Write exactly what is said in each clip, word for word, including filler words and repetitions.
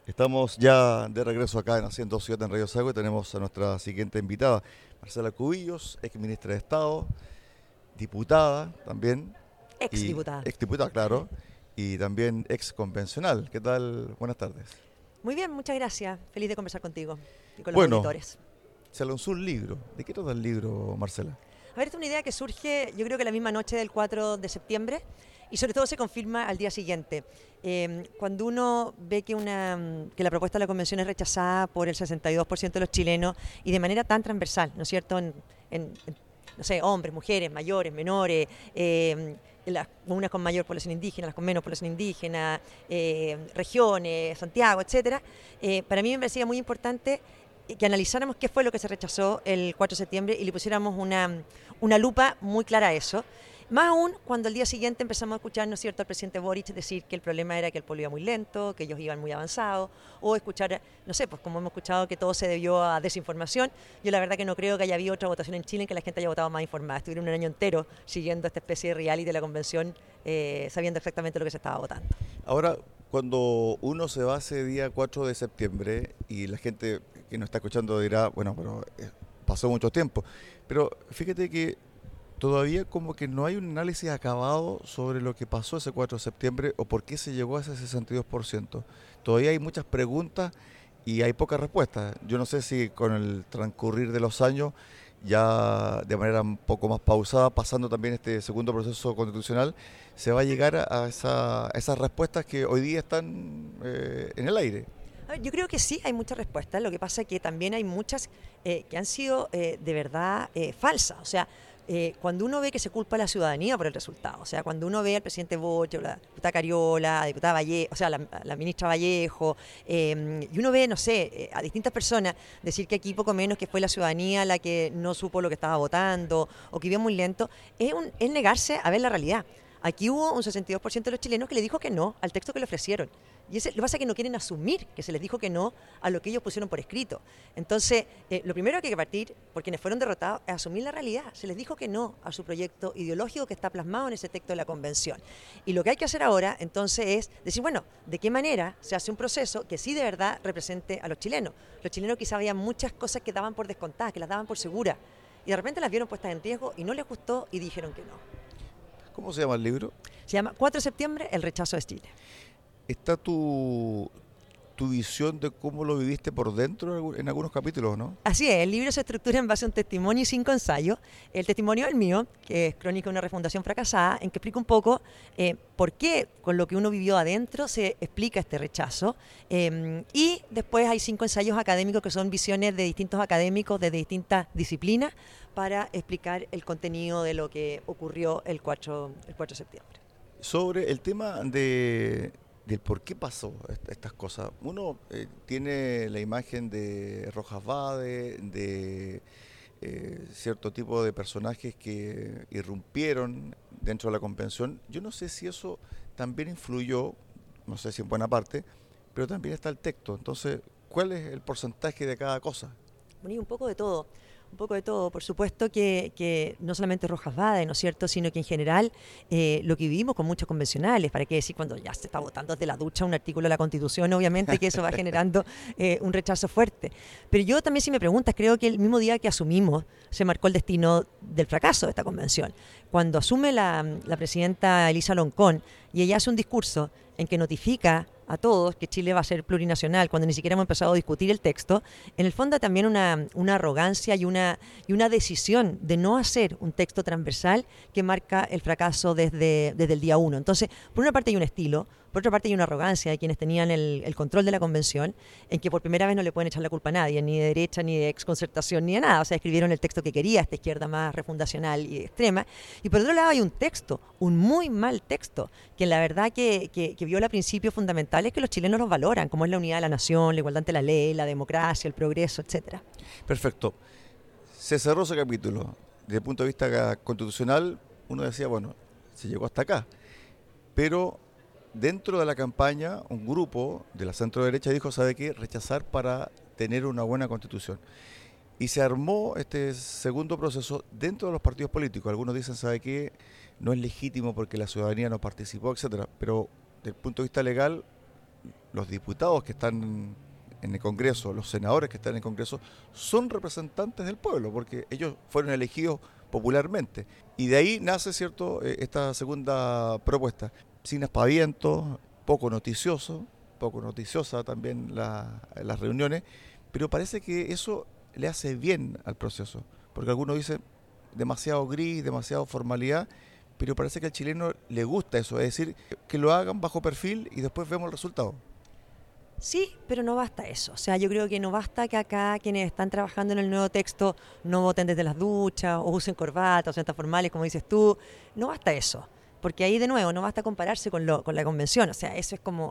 Estamos ya de regreso acá en Haciendo Ciudad en Radio Sago y tenemos a nuestra siguiente invitada, Marcela Cubillos, ex ministra de Estado, diputada también, y Exdiputada. ex diputada, claro, y también ex convencional. ¿Qué tal? Buenas tardes. Muy bien, muchas gracias. Feliz de conversar contigo y con los Bueno, auditores. se lanzó un libro. ¿De qué trata el libro, Marcela? A ver, esta es una idea que surge, yo creo que la misma noche del cuatro de septiembre y sobre todo se confirma al día siguiente. Eh, cuando uno ve que, una, que la propuesta de la convención es rechazada por el sesenta y dos por ciento de los chilenos y de manera tan transversal, ¿no es cierto?, en, en, en no sé, hombres, mujeres, mayores, menores, eh, las, unas con mayor población indígena, las con menos población indígena, eh, regiones, Santiago, etcétera. Eh, para mí me parecía muy importante que analizáramos qué fue lo que se rechazó el cuatro de septiembre y le pusiéramos una, una lupa muy clara a eso. Más aún cuando al día siguiente empezamos a escuchar, ¿no es cierto?, al presidente Boric decir que el problema era que el pueblo iba muy lento, que ellos iban muy avanzados, o escuchar, no sé, pues como hemos escuchado que todo se debió a desinformación. Yo la verdad que no creo que haya habido otra votación en Chile en que la gente haya votado más informada. Estuvieron un año entero siguiendo esta especie de reality de la convención, eh, sabiendo exactamente lo que se estaba votando. Ahora, cuando uno se va ese día cuatro de septiembre y la gente que nos está escuchando dirá, bueno, pero eh, pasó mucho tiempo, pero fíjate que todavía como que no hay un análisis acabado sobre lo que pasó ese cuatro de septiembre o por qué se llegó a ese sesenta y dos por ciento. Todavía hay muchas preguntas y hay pocas respuestas. Yo no sé si con el transcurrir de los años, ya de manera un poco más pausada, pasando también este segundo proceso constitucional, se va a llegar a, esa, a esas respuestas que hoy día están eh, en el aire. A ver, yo creo que sí hay muchas respuestas, lo que pasa es que también hay muchas eh, que han sido eh, de verdad eh, falsas. O sea, eh, cuando uno ve que se culpa a la ciudadanía por el resultado, o sea, cuando uno ve al presidente Bocho, la diputada Cariola, la diputada Vallejo, o sea, la, la ministra Vallejo, eh, y uno ve, no sé, eh, a distintas personas decir que aquí poco menos que fue la ciudadanía la que no supo lo que estaba votando o que iba muy lento, es, un, es negarse a ver la realidad. Aquí hubo un sesenta y dos por ciento de los chilenos que le dijo que no al texto que le ofrecieron. Y ese, lo que pasa es que no quieren asumir que se les dijo que no a lo que ellos pusieron por escrito. Entonces, eh, lo primero que hay que partir, por quienes fueron derrotados, es asumir la realidad. Se les dijo que no a su proyecto ideológico que está plasmado en ese texto de la convención. Y lo que hay que hacer ahora, entonces, es decir, bueno, ¿de qué manera se hace un proceso que sí de verdad represente a los chilenos? Los chilenos quizá había muchas cosas que daban por descontadas, que las daban por seguras. Y de repente las vieron puestas en riesgo y no les gustó y dijeron que no. ¿Cómo se llama el libro? Se llama cuatro de septiembre, el rechazo de Chile. ¿Está tu, tu visión de cómo lo viviste por dentro en algunos capítulos, no? Así es, el libro se estructura en base a un testimonio y cinco ensayos. El testimonio es el mío, que es Crónica de una refundación fracasada, en que explica un poco eh, por qué con lo que uno vivió adentro se explica este rechazo. Eh, y después hay cinco ensayos académicos que son visiones de distintos académicos de distintas disciplinas para explicar el contenido de lo que ocurrió el cuatro, el cuatro de septiembre. Sobre el tema de... del por qué pasó estas cosas. Uno eh, tiene la imagen de Rojas Vade, de eh, cierto tipo de personajes que irrumpieron dentro de la convención. Yo no sé si eso también influyó, no sé si en buena parte, pero también está el texto. Entonces, ¿cuál es el porcentaje de cada cosa? Bueno, y un poco de todo. Un poco de todo, por supuesto que, que no solamente Rojas Vade, ¿no es cierto?, sino que en general eh, lo que vivimos con muchos convencionales, para qué decir cuando ya se está votando desde la ducha un artículo de la Constitución, obviamente que eso va generando eh, un rechazo fuerte. Pero yo también, si me preguntas, creo que el mismo día que asumimos se marcó el destino del fracaso de esta convención. Cuando asume la, la presidenta Elisa Loncón y ella hace un discurso en que notifica a todos que Chile va a ser plurinacional, cuando ni siquiera hemos empezado a discutir el texto, en el fondo también una, una arrogancia y una, y una decisión de no hacer un texto transversal que marca el fracaso desde, desde el día uno. Entonces, por una parte hay un estilo, por otra parte hay una arrogancia de quienes tenían el, el control de la convención, en que por primera vez no le pueden echar la culpa a nadie, ni de derecha, ni de exconcertación, ni de nada. O sea, escribieron el texto que quería, esta izquierda más refundacional y extrema. Y por otro lado hay un texto, un muy mal texto, que la verdad que, que, que viola principios fundamentales que los chilenos los valoran, como es la unidad de la nación, la igualdad ante la ley, la democracia, el progreso, etcétera. Perfecto. Se cerró ese capítulo. Desde el punto de vista constitucional, uno decía, bueno, se llegó hasta acá. Pero dentro de la campaña, un grupo de la centro derecha dijo, ¿sabe qué? Rechazar para tener una buena constitución. Y se armó este segundo proceso dentro de los partidos políticos. Algunos dicen, ¿sabe qué? No es legítimo porque la ciudadanía no participó, etcétera. Pero desde el punto de vista legal, los diputados que están en el Congreso, los senadores que están en el Congreso, son representantes del pueblo, porque ellos fueron elegidos popularmente. Y de ahí nace, ¿cierto?, eh, esta segunda propuesta. Sin aspavientos, poco noticioso, poco noticiosa también la, las reuniones, pero parece que eso le hace bien al proceso, porque algunos dicen demasiado gris, demasiado formalidad, pero parece que al chileno le gusta eso, es decir, que lo hagan bajo perfil y después vemos el resultado. Sí, pero no basta eso. O sea, yo creo que no basta que acá quienes están trabajando en el nuevo texto no voten desde las duchas o usen corbatas o sean tan formales como dices tú. No basta eso. Porque ahí de nuevo no basta compararse con, lo, con la convención. O sea, eso es como,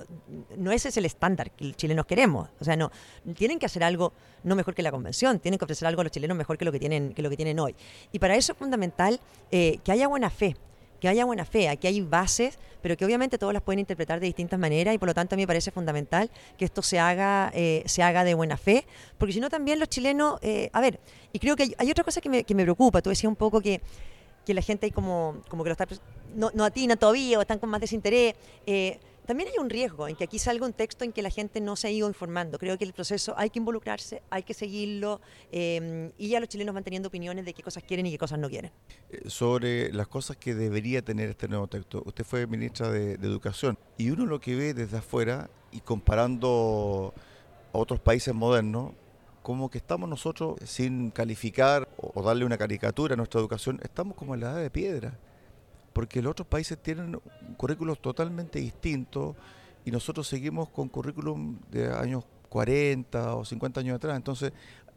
no ese es el estándar que los chilenos queremos. O sea, no, tienen que hacer algo no mejor que la convención, tienen que ofrecer algo a los chilenos mejor que lo que tienen, que lo que tienen hoy. Y para eso es fundamental eh, que haya buena fe. que haya buena fe, aquí hay bases, pero que obviamente todos las pueden interpretar de distintas maneras y por lo tanto a mí me parece fundamental que esto se haga, eh, se haga de buena fe, porque si no también los chilenos, eh, a ver, y creo que hay, hay otra cosa que me, que me preocupa, tú decías un poco que, que la gente ahí como, como que lo está, no, no atina todavía o están con más desinterés, eh, también hay un riesgo en que aquí salga un texto en que la gente no se ha ido informando. Creo que el proceso hay que involucrarse, hay que seguirlo eh, y ya los chilenos van teniendo opiniones de qué cosas quieren y qué cosas no quieren. Eh, sobre las cosas que debería tener este nuevo texto. Usted fue ministra de, de Educación y uno lo que ve desde afuera y comparando a otros países modernos, como que estamos nosotros, sin calificar o, o darle una caricatura a nuestra educación, estamos como en la edad de piedra. Porque los otros países tienen currículos totalmente distintos y nosotros seguimos con currículum de años cuarenta o cincuenta años atrás. Entonces,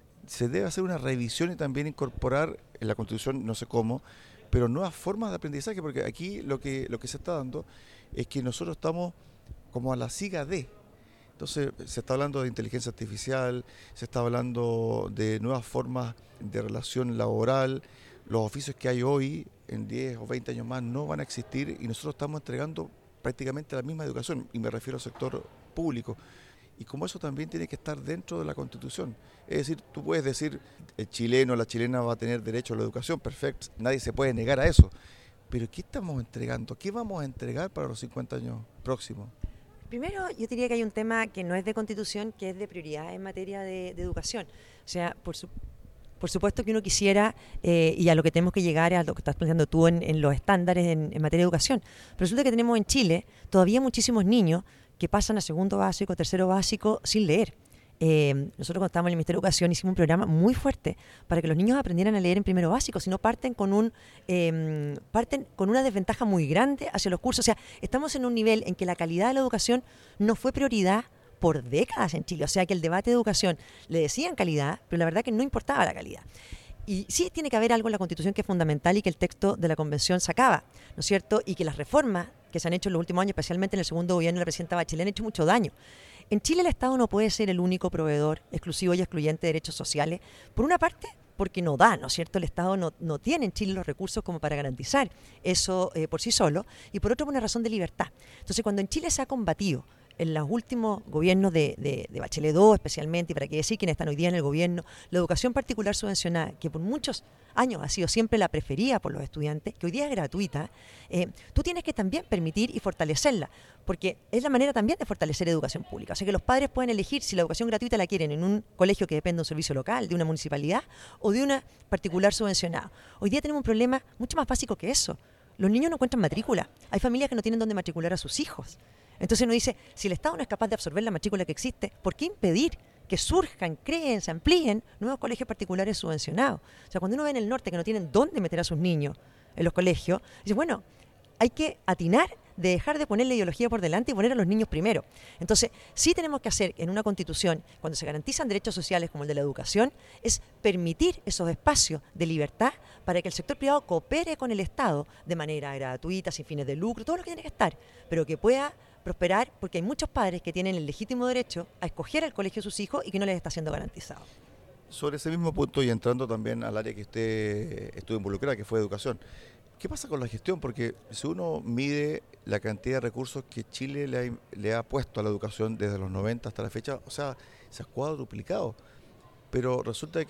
se debe hacer una revisión y también incorporar en la Constitución, no sé cómo, pero nuevas formas de aprendizaje, porque aquí lo que, lo que se está dando es que nosotros estamos como a la siga de. Entonces, se está hablando de inteligencia artificial, se está hablando de nuevas formas de relación laboral. Los oficios que hay hoy, en diez o veinte años más, no van a existir y nosotros estamos entregando prácticamente la misma educación, y me refiero al sector público. Y como eso también tiene que estar dentro de la Constitución. Es decir, tú puedes decir, el chileno, la chilena va a tener derecho a la educación, perfecto, nadie se puede negar a eso. Pero ¿qué estamos entregando? ¿Qué vamos a entregar para los cincuenta años próximos? Primero, yo diría que hay un tema que no es de Constitución, que es de prioridad en materia de, de educación. O sea, por su Por supuesto que uno quisiera, eh, y a lo que tenemos que llegar es a lo que estás planteando tú en, en los estándares en, en materia de educación. Pero resulta que tenemos en Chile todavía muchísimos niños que pasan a segundo básico, tercero básico sin leer. Eh, nosotros cuando estábamos en el Ministerio de Educación hicimos un programa muy fuerte para que los niños aprendieran a leer en primero básico, si no parten con un eh, parten con una desventaja muy grande hacia los cursos. O sea, estamos en un nivel en que la calidad de la educación no fue prioridad por décadas en Chile. O sea que el debate de educación le decían calidad, pero la verdad que no importaba la calidad. Y sí tiene que haber algo en la Constitución que es fundamental y que el texto de la Convención sacaba, ¿no es cierto? Y que las reformas que se han hecho en los últimos años, especialmente en el segundo gobierno de la presidenta Bachelet, han hecho mucho daño. En Chile el Estado no puede ser el único proveedor exclusivo y excluyente de derechos sociales. Por una parte, porque no da, ¿no es cierto? El Estado no, no tiene en Chile los recursos como para garantizar eso eh, por sí solo. Y por otro, por una razón de libertad. Entonces, cuando en Chile se ha combatido en los últimos gobiernos de, de, de Bachelet dos especialmente, y para qué decir quienes están hoy día en el gobierno, la educación particular subvencionada, que por muchos años ha sido siempre la preferida por los estudiantes, que hoy día es gratuita, eh, tú tienes que también permitir y fortalecerla, porque es la manera también de fortalecer educación pública. O sea que los padres pueden elegir si la educación gratuita la quieren en un colegio que depende de un servicio local, de una municipalidad, o de una particular subvencionada. Hoy día tenemos un problema mucho más básico que eso. Los niños no encuentran matrícula. Hay familias que no tienen dónde matricular a sus hijos. Entonces uno dice, si el Estado no es capaz de absorber la matrícula que existe, ¿por qué impedir que surjan, creen, se amplíen nuevos colegios particulares subvencionados? O sea, cuando uno ve en el norte que no tienen dónde meter a sus niños en los colegios, dice, bueno, hay que atinar de dejar de poner la ideología por delante y poner a los niños primero. Entonces, sí tenemos que hacer en una Constitución, cuando se garantizan derechos sociales como el de la educación, es permitir esos espacios de libertad para que el sector privado coopere con el Estado de manera gratuita, sin fines de lucro, todo lo que tiene que estar, pero que pueda prosperar, porque hay muchos padres que tienen el legítimo derecho a escoger el colegio de sus hijos y que no les está siendo garantizado. Sobre ese mismo punto y entrando también al área que usted estuvo involucrada, que fue educación, ¿qué pasa con la gestión? Porque si uno mide la cantidad de recursos que Chile le ha, le ha puesto a la educación desde los noventa hasta la fecha, o sea, se ha cuadruplicado, pero resulta que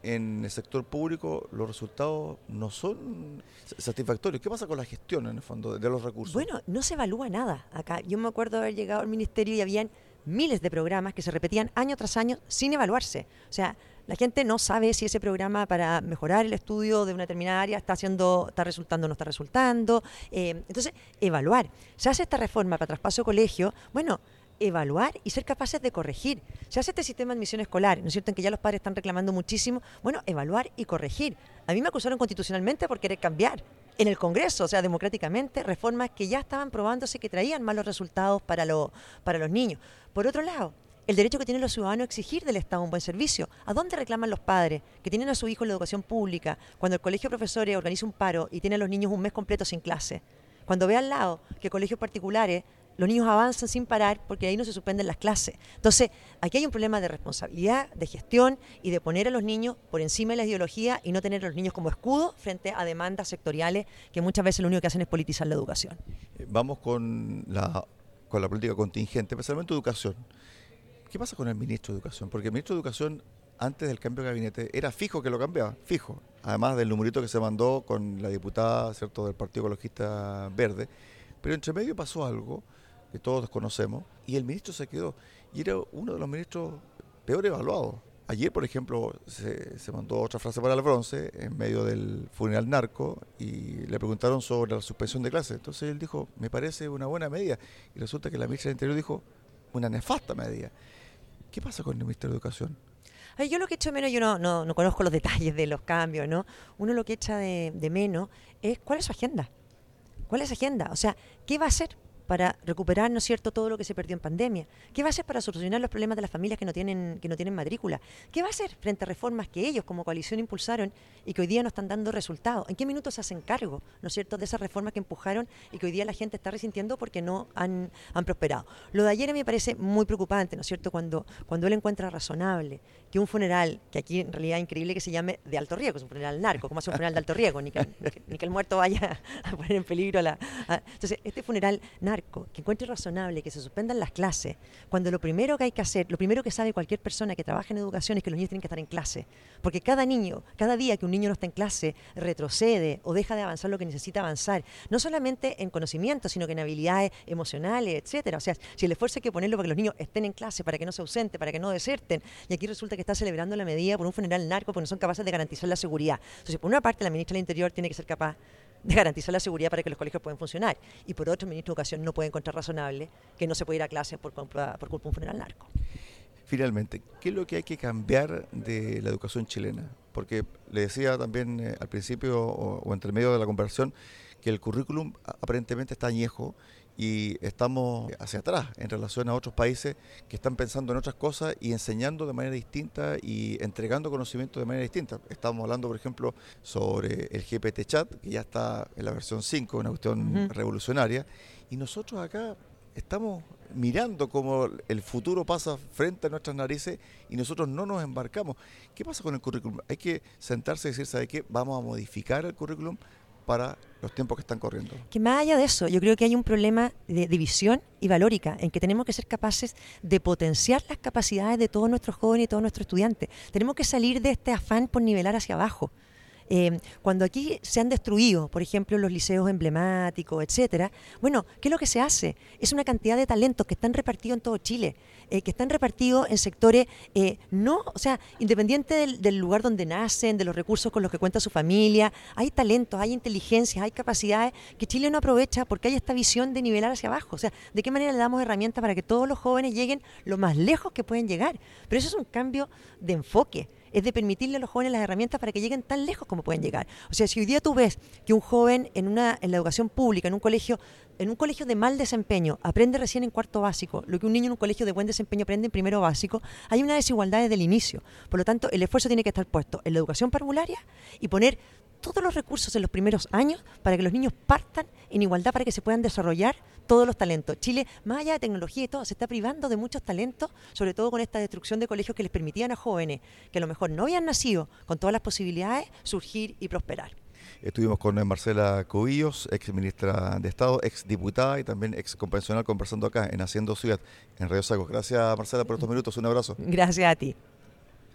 en el sector público los resultados no son satisfactorios. ¿Qué pasa con la gestión, en el fondo, de los recursos? Bueno, no se evalúa nada acá. Yo me acuerdo de haber llegado al ministerio y habían miles de programas que se repetían año tras año sin evaluarse. O sea, la gente no sabe si ese programa para mejorar el estudio de una determinada área está haciendo, está resultando o no está resultando. Eh, entonces, evaluar. Se hace esta reforma para traspaso de colegio, bueno, evaluar y ser capaces de corregir. Se hace este sistema de admisión escolar, ¿no es cierto?, en que ya los padres están reclamando muchísimo. Bueno, evaluar y corregir. A mí me acusaron constitucionalmente por querer cambiar en el Congreso, o sea, democráticamente, reformas que ya estaban probándose que traían malos resultados para, lo, para los niños. Por otro lado, el derecho que tienen los ciudadanos a exigir del Estado un buen servicio. ¿A dónde reclaman los padres que tienen a su hijo en la educación pública cuando el colegio de profesores organiza un paro y tiene a los niños un mes completo sin clase? Cuando ve al lado que colegios particulares los niños avanzan sin parar porque ahí no se suspenden las clases. Entonces, aquí hay un problema de responsabilidad, de gestión y de poner a los niños por encima de la ideología y no tener a los niños como escudo frente a demandas sectoriales que muchas veces lo único que hacen es politizar la educación. Vamos con la, con la política contingente, especialmente educación. ¿Qué pasa con el ministro de Educación? Porque el ministro de Educación, antes del cambio de gabinete, era fijo que lo cambiaba, fijo. Además del numerito que se mandó con la diputada, ¿cierto?, del Partido Ecologista Verde. Pero entre medio pasó algo que todos conocemos, y el ministro se quedó. Y era uno de los ministros peor evaluados. Ayer, por ejemplo, se, se mandó otra frase para el bronce en medio del funeral narco y le preguntaron sobre la suspensión de clases. Entonces él dijo, me parece una buena medida. Y resulta que la ministra del Interior dijo, una nefasta medida. ¿Qué pasa con el Ministerio de Educación? Ay, yo lo que echo de menos, yo no, no, no conozco los detalles de los cambios, ¿no? Uno lo que echa de, de menos es cuál es su agenda. ¿Cuál es su agenda? O sea, ¿qué va a hacer para recuperar, ¿no es cierto?, todo lo que se perdió en pandemia? ¿Qué va a hacer para solucionar los problemas de las familias que no tienen que no tienen matrícula? ¿Qué va a hacer frente a reformas que ellos como coalición impulsaron y que hoy día no están dando resultados? ¿En qué minutos se hacen cargo, ¿no es cierto?, de esas reformas que empujaron y que hoy día la gente está resintiendo porque no han, han prosperado? Lo de ayer me parece muy preocupante, ¿no es cierto?, cuando, cuando él encuentra razonable que un funeral, que aquí en realidad es increíble que se llame de alto riesgo, es un funeral narco, ¿cómo hace un funeral de alto riesgo? Ni que, ni que el muerto vaya a poner en peligro a la... A, entonces, este funeral narco, que encuentre razonable que se suspendan las clases, cuando lo primero que hay que hacer, lo primero que sabe cualquier persona que trabaja en educación es que los niños tienen que estar en clase, porque cada niño, cada día que un niño no está en clase, retrocede o deja de avanzar lo que necesita avanzar, no solamente en conocimiento, sino que en habilidades emocionales, etcétera. O sea, si el esfuerzo hay que ponerlo para que los niños estén en clase, para que no se ausenten, para que no deserten, y aquí resulta que está celebrando la medida por un funeral narco porque no son capaces de garantizar la seguridad. Entonces, por una parte, la ministra del Interior tiene que ser capaz de garantizar la seguridad para que los colegios puedan funcionar. Y por otro, el ministro de Educación no puede encontrar razonable que no se puede ir a clases por, por culpa de un funeral narco. Finalmente, ¿qué es lo que hay que cambiar de la educación chilena? Porque le decía también eh, al principio o, o entre medio de la conversación que el currículum aparentemente está añejo y estamos hacia atrás en relación a otros países que están pensando en otras cosas y enseñando de manera distinta y entregando conocimiento de manera distinta. Estamos hablando, por ejemplo, sobre el G P T Chat, que ya está en la versión cinco, una cuestión uh-huh. revolucionaria, y nosotros acá estamos mirando cómo el futuro pasa frente a nuestras narices y nosotros no nos embarcamos. ¿Qué pasa con el currículum? Hay que sentarse y decir, ¿sabe qué? Vamos a modificar el currículum para los tiempos que están corriendo. Que más allá de eso, yo creo que hay un problema de división y valórica, en que tenemos que ser capaces de potenciar las capacidades de todos nuestros jóvenes y todos nuestros estudiantes. Tenemos que salir de este afán por nivelar hacia abajo. Eh, cuando aquí se han destruido, por ejemplo, los liceos emblemáticos, etcétera, bueno, ¿qué es lo que se hace? Es una cantidad de talentos que están repartidos en todo Chile, eh, que están repartidos en sectores, eh, no, o sea, independiente del, del lugar donde nacen, de los recursos con los que cuenta su familia, hay talentos, hay inteligencias, hay capacidades que Chile no aprovecha porque hay esta visión de nivelar hacia abajo. O sea, ¿de qué manera le damos herramientas para que todos los jóvenes lleguen lo más lejos que pueden llegar? Pero eso es un cambio de enfoque. Es de permitirle a los jóvenes las herramientas para que lleguen tan lejos como pueden llegar. O sea, si hoy día tú ves que un joven en una en la educación pública, en un colegio, en un colegio de mal desempeño, aprende recién en cuarto básico, lo que un niño en un colegio de buen desempeño aprende en primero básico, hay una desigualdad desde el inicio. Por lo tanto, el esfuerzo tiene que estar puesto en la educación parvularia y poner todos los recursos en los primeros años para que los niños partan en igualdad, para que se puedan desarrollar todos los talentos. Chile, más allá de tecnología y todo, se está privando de muchos talentos, sobre todo con esta destrucción de colegios que les permitían a jóvenes que a lo mejor no habían nacido con todas las posibilidades, surgir y prosperar. Estuvimos con Marcela Cubillos, ex ministra de Estado, ex diputada y también ex convencional, conversando acá en Haciendo Ciudad, en Radio Sago. Gracias, Marcela, por estos minutos. Un abrazo. Gracias a ti.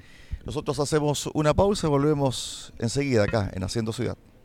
Nosotros hacemos una pausa y volvemos enseguida acá en Haciendo Ciudad.